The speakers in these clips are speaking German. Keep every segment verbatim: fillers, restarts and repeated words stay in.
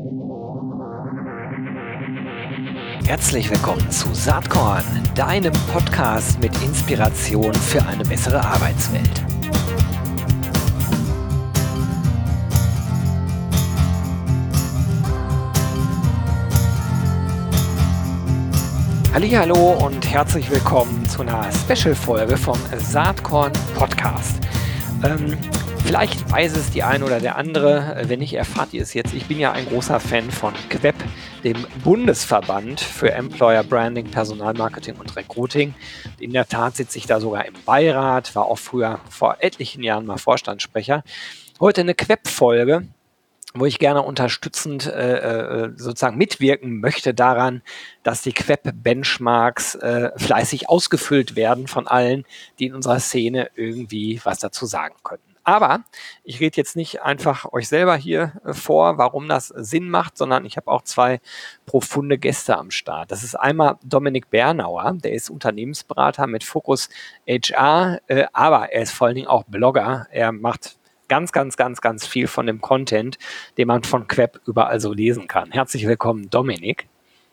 Herzlich willkommen zu Saatkorn, deinem Podcast mit Inspiration für eine bessere Arbeitswelt. Hallihallo und herzlich willkommen zu einer Special-Folge vom Saatkorn Podcast. Ähm, vielleicht weiß es die eine oder der andere, wenn nicht, erfahrt ihr es jetzt. Ich bin ja ein großer Fan von Q W E P, dem Bundesverband für Employer Branding, Personalmarketing und Recruiting. In der Tat sitze ich da sogar im Beirat, war auch früher vor etlichen Jahren mal Vorstandssprecher. Heute eine Q W E P-Folge, wo ich gerne unterstützend äh, sozusagen mitwirken möchte daran, dass die Q W E P-Benchmarks äh, fleißig ausgefüllt werden von allen, die in unserer Szene irgendwie was dazu sagen könnten. Aber ich rede jetzt nicht einfach euch selber hier äh, vor, warum das Sinn macht, sondern ich habe auch zwei profunde Gäste am Start. Das ist einmal Dominik Bernauer, der ist Unternehmensberater mit Fokus H R, äh, aber er ist vor allen Dingen auch Blogger. Er macht ganz, ganz, ganz, ganz viel von dem Content, den man von Q W E P überall so lesen kann. Herzlich willkommen, Dominik.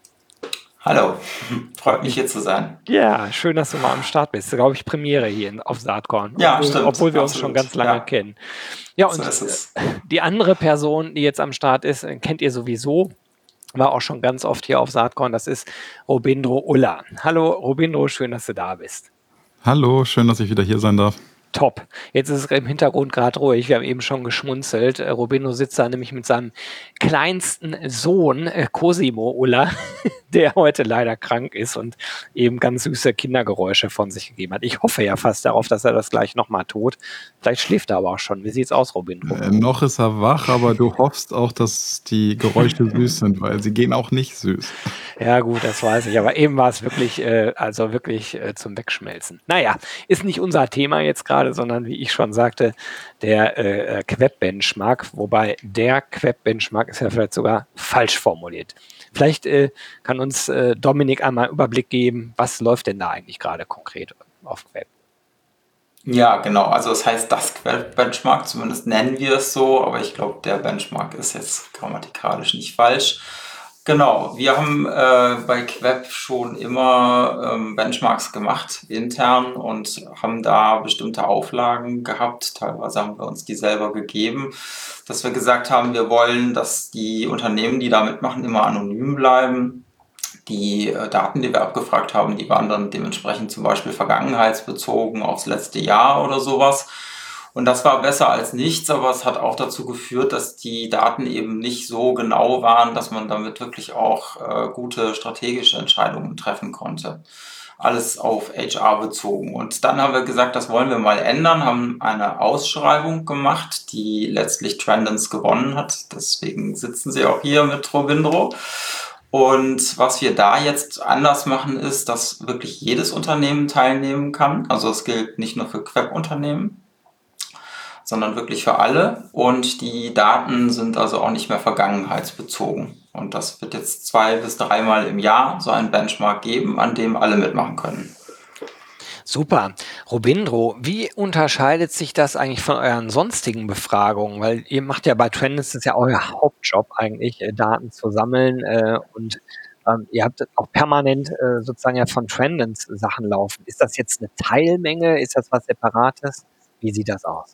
Hallo, freut mich hier zu sein. Ja, schön, dass du mal am Start bist. Glaube ich, Premiere hier auf Saatkorn. Ja, obwohl, stimmt. Obwohl wir absolut. uns schon ganz lange ja. kennen. Ja, und so ist es. Die andere Person, die jetzt am Start ist, kennt ihr sowieso, war auch schon ganz oft hier auf Saatkorn. Das ist Robindro Ulla. Hallo Robindro, schön, dass du da bist. Hallo, schön, dass ich wieder hier sein darf. Top. Jetzt ist es im Hintergrund gerade ruhig. Wir haben eben schon geschmunzelt. Robindro sitzt da nämlich mit seinem kleinsten Sohn, Cosimo Ulla, der heute leider krank ist und eben ganz süße Kindergeräusche von sich gegeben hat. Ich hoffe ja fast darauf, dass er das gleich nochmal tut. Vielleicht schläft er aber auch schon. Wie sieht's aus, Robindro? Äh, noch ist er wach, aber du hoffst auch, dass die Geräusche süß sind, weil sie gehen auch nicht süß. Ja gut, das weiß ich. Aber eben war es wirklich, äh, also wirklich äh, zum Wegschmelzen. Naja, ist nicht unser Thema jetzt gerade, sondern wie ich schon sagte, der äh, Q W E P-Benchmark, wobei der Q W E P-Benchmark ist ja vielleicht sogar falsch formuliert. Vielleicht äh, kann uns äh, Dominik einmal einen Überblick geben, was läuft denn da eigentlich gerade konkret auf Q W E P? Ja, genau. Also es heißt das Q W E P-Benchmark, zumindest nennen wir es so, aber ich glaube, der Benchmark ist jetzt grammatikalisch nicht falsch. Genau, wir haben äh, bei Q W E P schon immer ähm, Benchmarks gemacht, intern, und haben da bestimmte Auflagen gehabt. Teilweise haben wir uns die selber gegeben, dass wir gesagt haben, wir wollen, dass die Unternehmen, die da mitmachen, immer anonym bleiben. Die äh, Daten, die wir abgefragt haben, die waren dann dementsprechend zum Beispiel vergangenheitsbezogen aufs letzte Jahr oder sowas. Und das war besser als nichts, aber es hat auch dazu geführt, dass die Daten eben nicht so genau waren, dass man damit wirklich auch äh, gute strategische Entscheidungen treffen konnte. Alles auf H R bezogen. Und dann haben wir gesagt, das wollen wir mal ändern, haben eine Ausschreibung gemacht, die letztlich Trendance gewonnen hat. Deswegen sitzen sie auch hier mit Robindro. Und was wir da jetzt anders machen, ist, dass wirklich jedes Unternehmen teilnehmen kann. Also es gilt nicht nur für Q W E P-Unternehmen, sondern wirklich für alle. Und die Daten sind also auch nicht mehr vergangenheitsbezogen. Und das wird jetzt zwei bis dreimal im Jahr so einen Benchmark geben, an dem alle mitmachen können. Super. Robindro, wie unterscheidet sich das eigentlich von euren sonstigen Befragungen? Weil ihr macht ja bei Trendance, das ist ja euer Hauptjob eigentlich, äh, Daten zu sammeln äh, und ähm, ihr habt auch permanent äh, sozusagen ja von Trendance Sachen laufen. Ist das jetzt eine Teilmenge? Ist das was Separates? Wie sieht das aus?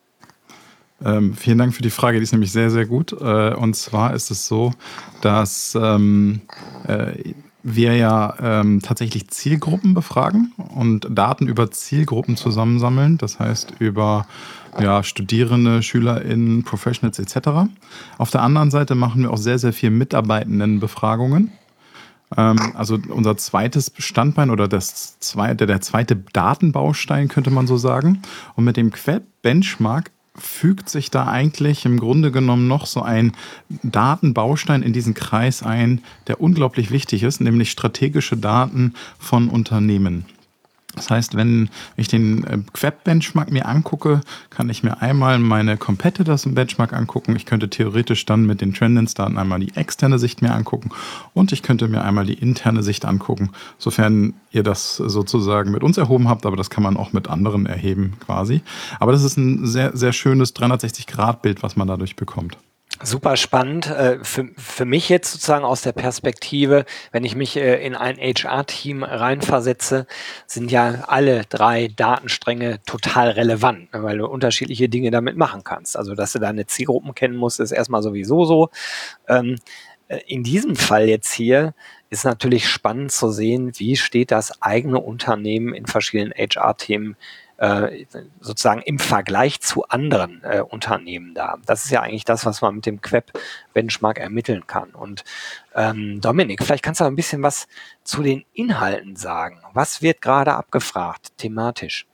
Ähm, vielen Dank für die Frage, die ist nämlich sehr, sehr gut. Äh, und zwar ist es so, dass ähm, äh, wir ja ähm, tatsächlich Zielgruppen befragen und Daten über Zielgruppen zusammensammeln. Das heißt über ja, Studierende, SchülerInnen, Professionals et cetera. Auf der anderen Seite machen wir auch sehr, sehr viel Mitarbeitendenbefragungen. Ähm, also unser zweites Standbein oder das zweite, der zweite Datenbaustein, könnte man so sagen. Und mit dem Q W E P-Benchmark fügt sich da eigentlich im Grunde genommen noch so ein Datenbaustein in diesen Kreis ein, der unglaublich wichtig ist, nämlich strategische Daten von Unternehmen. Das heißt, wenn ich den Q W E P-Benchmark mir angucke, kann ich mir einmal meine Competitors im Benchmark angucken. Ich könnte theoretisch dann mit den Trendance-Daten einmal die externe Sicht mir angucken und ich könnte mir einmal die interne Sicht angucken, sofern ihr das sozusagen mit uns erhoben habt, aber das kann man auch mit anderen erheben quasi. Aber das ist ein sehr, sehr schönes dreihundertsechzig Grad Bild, was man dadurch bekommt. Super spannend. Äh, Für, für mich jetzt sozusagen aus der Perspektive, wenn ich mich äh, in ein H R-Team reinversetze, sind ja alle drei Datenstränge total relevant, ne, weil du unterschiedliche Dinge damit machen kannst. Also, dass du deine Zielgruppen kennen musst, ist erstmal sowieso so. Ähm, äh, In diesem Fall jetzt hier ist natürlich spannend zu sehen, wie steht das eigene Unternehmen in verschiedenen H R-Themen äh, sozusagen im Vergleich zu anderen äh, Unternehmen da. Das ist ja eigentlich das, was man mit dem Queb-Benchmark ermitteln kann. Und ähm, Dominik, vielleicht kannst du ein bisschen was zu den Inhalten sagen. Was wird gerade abgefragt, thematisch?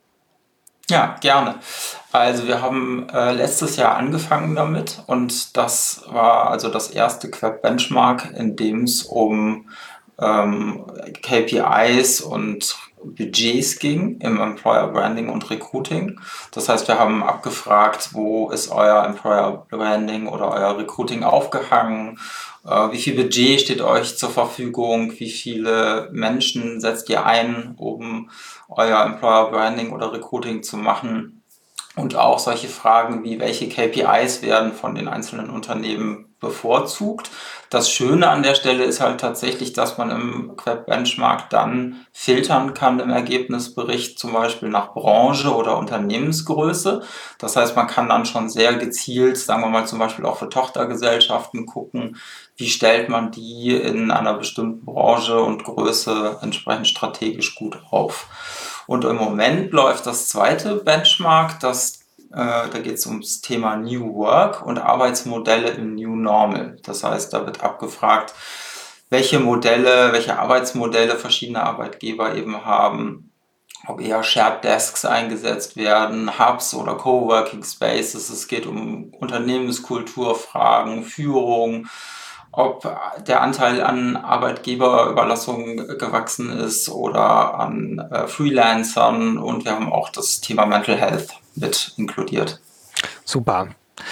Ja, gerne. Also wir haben äh, letztes Jahr angefangen damit und das war also das erste Queb-Benchmark, in dem es um ähm, K P Is und Budgets ging im Employer Branding und Recruiting. Das heißt, wir haben abgefragt, wo ist euer Employer Branding oder euer Recruiting aufgehangen? Äh, wie viel Budget steht euch zur Verfügung? Wie viele Menschen setzt ihr ein, um euer Employer Branding oder Recruiting zu machen? Und auch solche Fragen wie, welche K P Is werden von den einzelnen Unternehmen bevorzugt. Das Schöne an der Stelle ist halt tatsächlich, dass man im Queb-Benchmark dann filtern kann im Ergebnisbericht, zum Beispiel nach Branche oder Unternehmensgröße. Das heißt, man kann dann schon sehr gezielt, sagen wir mal zum Beispiel auch für Tochtergesellschaften gucken, wie stellt man die in einer bestimmten Branche und Größe entsprechend strategisch gut auf. Und im Moment läuft das zweite Benchmark, das, äh, da geht es ums Thema New Work und Arbeitsmodelle im New Normal. Das heißt, da wird abgefragt, welche Modelle, welche Arbeitsmodelle verschiedene Arbeitgeber eben haben, ob eher Shared Desks eingesetzt werden, Hubs oder Coworking Spaces. Es geht um Unternehmenskulturfragen, Führung, ob der Anteil an Arbeitgeberüberlassung gewachsen ist oder an äh, Freelancern, und wir haben auch das Thema Mental Health mit inkludiert. Super.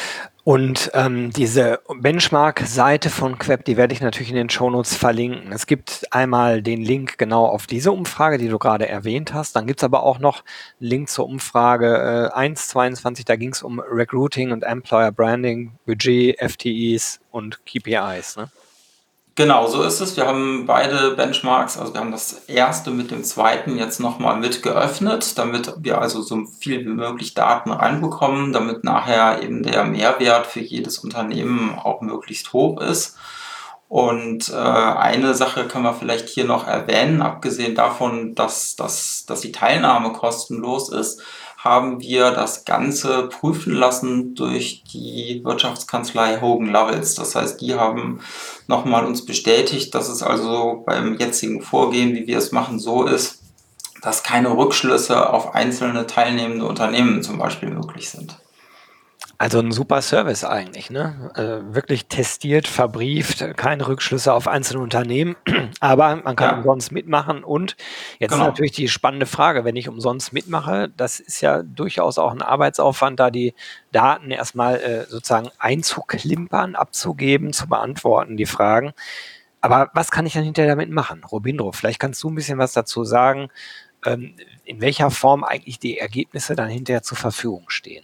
Und ähm, diese Benchmark-Seite von Queb, die werde ich natürlich in den Shownotes verlinken. Es gibt einmal den Link genau auf diese Umfrage, die du gerade erwähnt hast. Dann gibt es aber auch noch einen Link zur Umfrage äh, eins zweiundzwanzig. Da ging es um Recruiting und Employer Branding, Budget, F T Es und K P Is. Ne? Genau, so ist es. Wir haben beide Benchmarks, also wir haben das erste mit dem zweiten jetzt nochmal mit geöffnet, damit wir also so viel wie möglich Daten reinbekommen, damit nachher eben der Mehrwert für jedes Unternehmen auch möglichst hoch ist. Und äh, eine Sache können wir vielleicht hier noch erwähnen, abgesehen davon, dass, dass, dass die Teilnahme kostenlos ist, haben wir das Ganze prüfen lassen durch die Wirtschaftskanzlei Hogan Lovells. Das heißt, die haben nochmal uns bestätigt, dass es also beim jetzigen Vorgehen, wie wir es machen, so ist, dass keine Rückschlüsse auf einzelne teilnehmende Unternehmen zum Beispiel möglich sind. Also ein super Service eigentlich, ne? Äh, wirklich testiert, verbrieft, keine Rückschlüsse auf einzelne Unternehmen, aber man kann Ja. umsonst mitmachen. Und jetzt Genau. ist natürlich die spannende Frage, wenn ich umsonst mitmache, das ist ja durchaus auch ein Arbeitsaufwand, da die Daten erstmal äh, sozusagen einzuklimpern, abzugeben, zu beantworten, die Fragen. Aber was kann ich dann hinterher damit machen? Robindro, vielleicht kannst du ein bisschen was dazu sagen, ähm, in welcher Form eigentlich die Ergebnisse dann hinterher zur Verfügung stehen.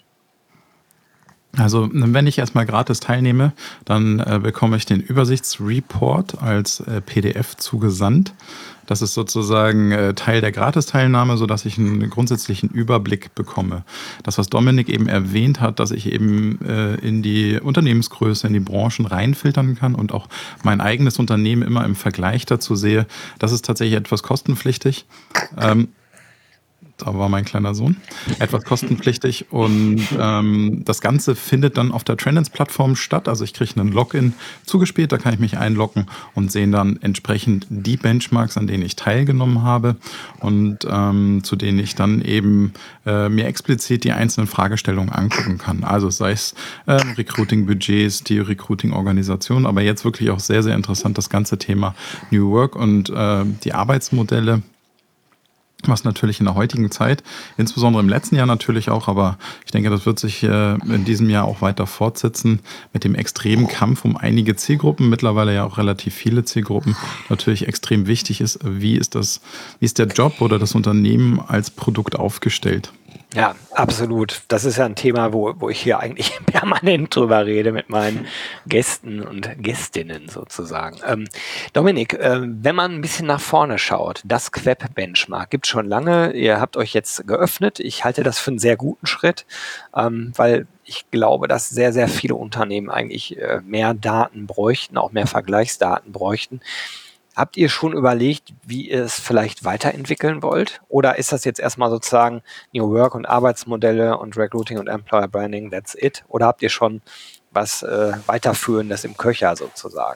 Also wenn ich erstmal gratis teilnehme, dann äh, bekomme ich den Übersichtsreport als äh, P D F zugesandt. Das ist sozusagen äh, Teil der Gratisteilnahme, sodass ich einen grundsätzlichen Überblick bekomme. Das, was Dominik eben erwähnt hat, dass ich eben äh, in die Unternehmensgröße, in die Branchen reinfiltern kann und auch mein eigenes Unternehmen immer im Vergleich dazu sehe, das ist tatsächlich etwas kostenpflichtig. Ähm, Da war mein kleiner Sohn, etwas kostenpflichtig, und ähm, das Ganze findet dann auf der Trendance-Plattform statt. Also ich kriege einen Login zugespielt, da kann ich mich einloggen und sehe dann entsprechend die Benchmarks, an denen ich teilgenommen habe und ähm, zu denen ich dann eben äh, mir explizit die einzelnen Fragestellungen angucken kann. Also sei es äh, Recruiting-Budgets, die Recruiting-Organisation, aber jetzt wirklich auch sehr, sehr interessant das ganze Thema New Work und äh, die Arbeitsmodelle, was natürlich in der heutigen Zeit, insbesondere im letzten Jahr natürlich auch, aber ich denke, das wird sich äh, in diesem Jahr auch weiter fortsetzen, mit dem extremen Kampf um einige Zielgruppen, mittlerweile ja auch relativ viele Zielgruppen, natürlich extrem wichtig ist, wie ist das, wie ist der Job oder das Unternehmen als Produkt aufgestellt. Ja, absolut. Das ist ja ein Thema, wo, wo ich hier eigentlich permanent drüber rede mit meinen Gästen und Gästinnen sozusagen. Ähm, Dominik, äh, wenn man ein bisschen nach vorne schaut, das Queb-Benchmark gibt es schon lange. Ihr habt euch jetzt geöffnet. Ich halte das für einen sehr guten Schritt, ähm, weil ich glaube, dass sehr, sehr viele Unternehmen eigentlich äh, mehr Daten bräuchten, auch mehr Vergleichsdaten bräuchten. Habt ihr schon überlegt, wie ihr es vielleicht weiterentwickeln wollt? Oder ist das jetzt erstmal sozusagen New Work und Arbeitsmodelle und Recruiting und Employer Branding, that's it? Oder habt ihr schon was äh, Weiterführendes im Köcher sozusagen?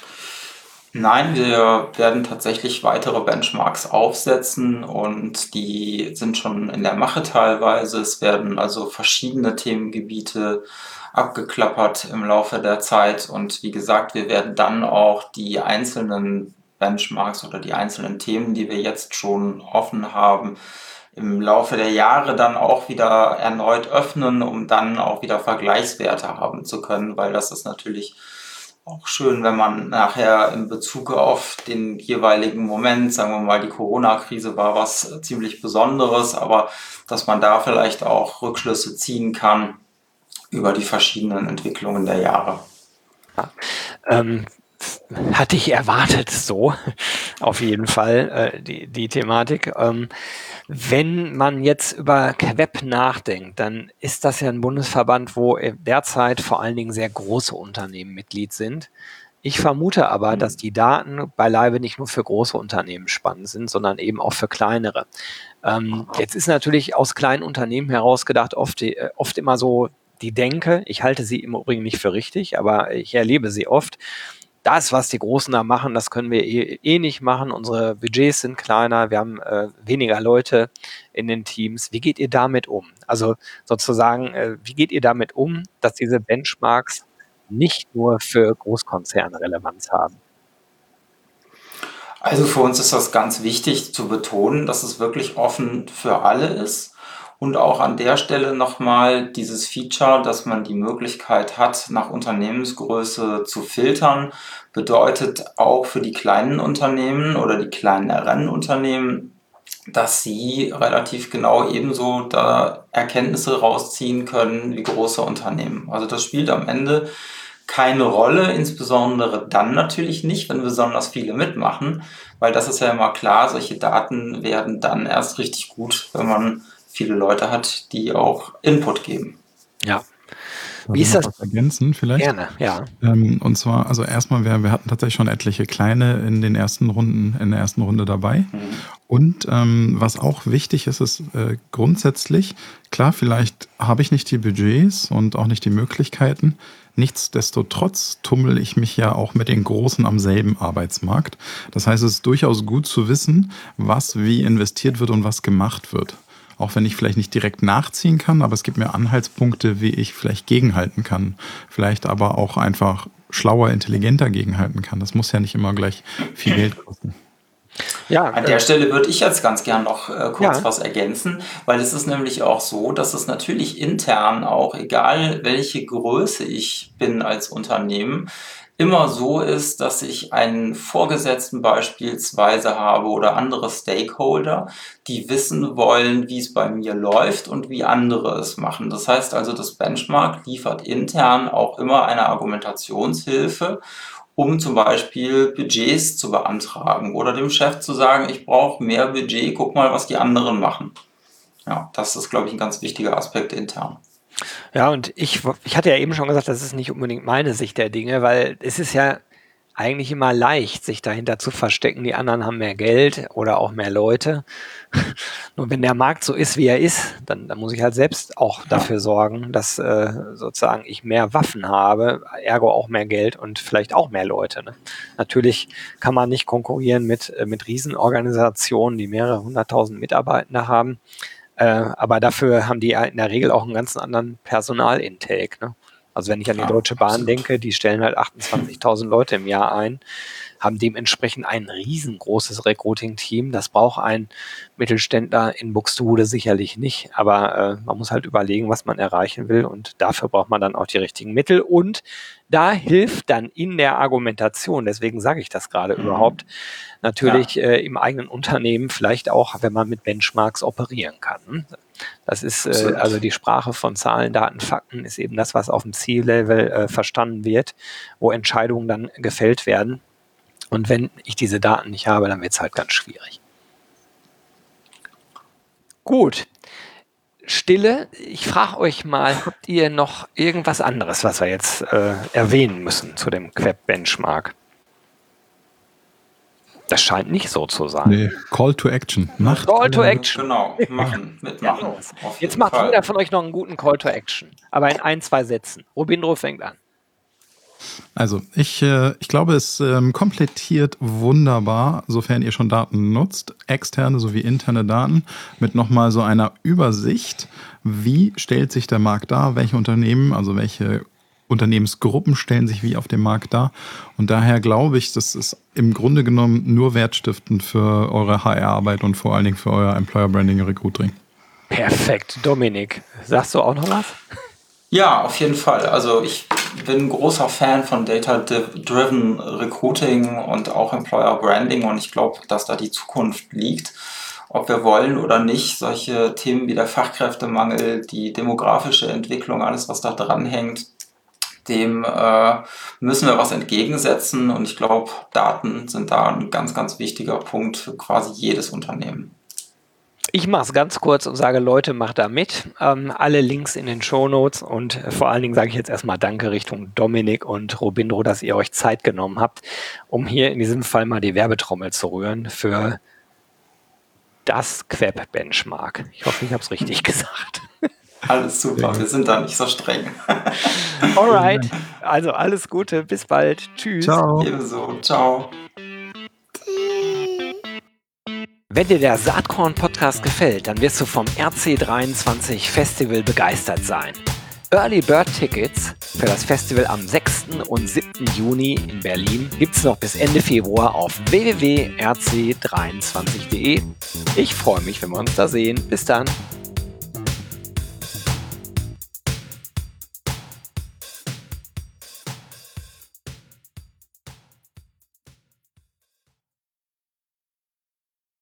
Nein, wir werden tatsächlich weitere Benchmarks aufsetzen und die sind schon in der Mache teilweise. Es werden also verschiedene Themengebiete abgeklappert im Laufe der Zeit und wie gesagt, wir werden dann auch die einzelnen Benchmarks oder die einzelnen Themen, die wir jetzt schon offen haben, im Laufe der Jahre dann auch wieder erneut öffnen, um dann auch wieder Vergleichswerte haben zu können, weil das ist natürlich auch schön, wenn man nachher in Bezug auf den jeweiligen Moment, sagen wir mal, die Corona-Krise war was ziemlich Besonderes, aber dass man da vielleicht auch Rückschlüsse ziehen kann über die verschiedenen Entwicklungen der Jahre. Ja, ähm, hatte ich erwartet so, auf jeden Fall, äh, die, die Thematik. Ähm, wenn man jetzt über Queb nachdenkt, dann ist das ja ein Bundesverband, wo derzeit vor allen Dingen sehr große Unternehmen Mitglied sind. Ich vermute aber, dass die Daten beileibe nicht nur für große Unternehmen spannend sind, sondern eben auch für kleinere. Ähm, jetzt ist natürlich aus kleinen Unternehmen herausgedacht oft, äh, oft immer so die Denke, ich halte sie im Übrigen nicht für richtig, aber ich erlebe sie oft, das, was die Großen da machen, das können wir eh, eh nicht machen. Unsere Budgets sind kleiner, wir haben äh, weniger Leute in den Teams. Wie geht ihr damit um? Also sozusagen, äh, wie geht ihr damit um, dass diese Benchmarks nicht nur für Großkonzerne Relevanz haben? Also für uns ist das ganz wichtig zu betonen, dass es wirklich offen für alle ist. Und auch an der Stelle nochmal dieses Feature, dass man die Möglichkeit hat, nach Unternehmensgröße zu filtern, bedeutet auch für die kleinen Unternehmen oder die kleineren Unternehmen, dass sie relativ genau ebenso da Erkenntnisse rausziehen können wie große Unternehmen. Also das spielt am Ende keine Rolle, insbesondere dann natürlich nicht, wenn besonders viele mitmachen, weil das ist ja immer klar, solche Daten werden dann erst richtig gut, wenn man viele Leute hat, die auch Input geben. Ja. Wie ist das? Was ergänzen vielleicht? Gerne, ja. Ähm, und zwar, also erstmal, wir, wir hatten tatsächlich schon etliche kleine in den ersten Runden, in der ersten Runde dabei. Mhm. Und ähm, was auch wichtig ist, ist äh, grundsätzlich, klar, vielleicht habe ich nicht die Budgets und auch nicht die Möglichkeiten. Nichtsdestotrotz tummel ich mich ja auch mit den Großen am selben Arbeitsmarkt. Das heißt, es ist durchaus gut zu wissen, was wie investiert wird und was gemacht wird. Auch wenn ich vielleicht nicht direkt nachziehen kann, aber es gibt mir Anhaltspunkte, wie ich vielleicht gegenhalten kann. Vielleicht aber auch einfach schlauer, intelligenter gegenhalten kann. Das muss ja nicht immer gleich viel Geld kosten. Ja, an der äh, Stelle würde ich jetzt ganz gern noch äh, kurz ja. was ergänzen, weil es ist nämlich auch so, dass es natürlich intern auch, egal welche Größe ich bin als Unternehmen, immer so ist, dass ich einen Vorgesetzten beispielsweise habe oder andere Stakeholder, die wissen wollen, wie es bei mir läuft und wie andere es machen. Das heißt also, das Benchmark liefert intern auch immer eine Argumentationshilfe, um zum Beispiel Budgets zu beantragen oder dem Chef zu sagen, ich brauche mehr Budget, guck mal, was die anderen machen. Ja, das ist, glaube ich, ein ganz wichtiger Aspekt intern. Ja, und ich, ich hatte ja eben schon gesagt, das ist nicht unbedingt meine Sicht der Dinge, weil es ist ja eigentlich immer leicht, sich dahinter zu verstecken, die anderen haben mehr Geld oder auch mehr Leute. Nur wenn der Markt so ist, wie er ist, dann, dann muss ich halt selbst auch dafür sorgen, dass äh, sozusagen ich mehr Waffen habe, ergo auch mehr Geld und vielleicht auch mehr Leute. Ne? Natürlich kann man nicht konkurrieren mit, äh, mit Riesenorganisationen, die mehrere hunderttausend Mitarbeitende haben. Äh, aber dafür haben die in der Regel auch einen ganz anderen Personalintake. Ne? Also wenn ich an die ja, Deutsche Bahn absolut. denke, die stellen halt achtundzwanzigtausend Leute im Jahr ein, haben dementsprechend ein riesengroßes Recruiting-Team. Das braucht ein Mittelständler in Buxtehude sicherlich nicht, aber äh, man muss halt überlegen, was man erreichen will und dafür braucht man dann auch die richtigen Mittel und da hilft dann in der Argumentation, deswegen sage ich das gerade mhm. überhaupt, natürlich ja. äh, im eigenen Unternehmen vielleicht auch, wenn man mit Benchmarks operieren kann. Das ist äh, also die Sprache von Zahlen, Daten, Fakten ist eben das, was auf dem C-Level äh, verstanden wird, wo Entscheidungen dann gefällt werden. Und wenn ich diese Daten nicht habe, dann wird es halt ganz schwierig. Gut. Stille. Ich frage euch mal, habt ihr noch irgendwas anderes, was wir jetzt äh, erwähnen müssen zu dem Queb-Benchmark? Das scheint nicht so zu sein. Nee, Call to Action. Macht Call to Action. Genau, machen, mitmachen. Ja, jetzt macht Fall. Jeder von euch noch einen guten Call to Action. Aber in ein, zwei Sätzen. Robindro fängt an. Also, ich, äh, ich glaube, es ähm, komplettiert wunderbar, sofern ihr schon Daten nutzt, externe sowie interne Daten, mit nochmal so einer Übersicht, wie stellt sich der Markt dar, welche Unternehmen, also welche Unternehmensgruppen stellen sich wie auf dem Markt dar. Und daher glaube ich, das ist im Grunde genommen nur wertstiftend für eure H R-Arbeit und vor allen Dingen für euer Employer Branding und Recruiting. Perfekt. Dominik, sagst du auch noch was? Ja, auf jeden Fall. Also ich bin ein großer Fan von Data-Driven Recruiting und auch Employer Branding und ich glaube, dass da die Zukunft liegt. Ob wir wollen oder nicht, solche Themen wie der Fachkräftemangel, die demografische Entwicklung, alles was da dran hängt, dem äh, müssen wir was entgegensetzen und ich glaube, Daten sind da ein ganz, ganz wichtiger Punkt für quasi jedes Unternehmen. Ich mache es ganz kurz und sage, Leute, macht da mit. Ähm, alle Links in den Shownotes und äh, vor allen Dingen sage ich jetzt erstmal Danke Richtung Dominik und Robindro, dass ihr euch Zeit genommen habt, um hier in diesem Fall mal die Werbetrommel zu rühren für das Queb-Benchmark. Ich hoffe, ich habe es richtig gesagt. Alles super, wir sind da nicht so streng. Alright, also alles Gute, bis bald. Tschüss. Ciao. Ebenso, ciao. Wenn dir der Saatkorn-Podcast gefällt, dann wirst du vom R C dreiundzwanzig Festival begeistert sein. Early Bird Tickets für das Festival am sechsten und siebten Juni in Berlin gibt es noch bis Ende Februar auf w w w punkt r c dreiundzwanzig punkt d e. Ich freue mich, wenn wir uns da sehen. Bis dann.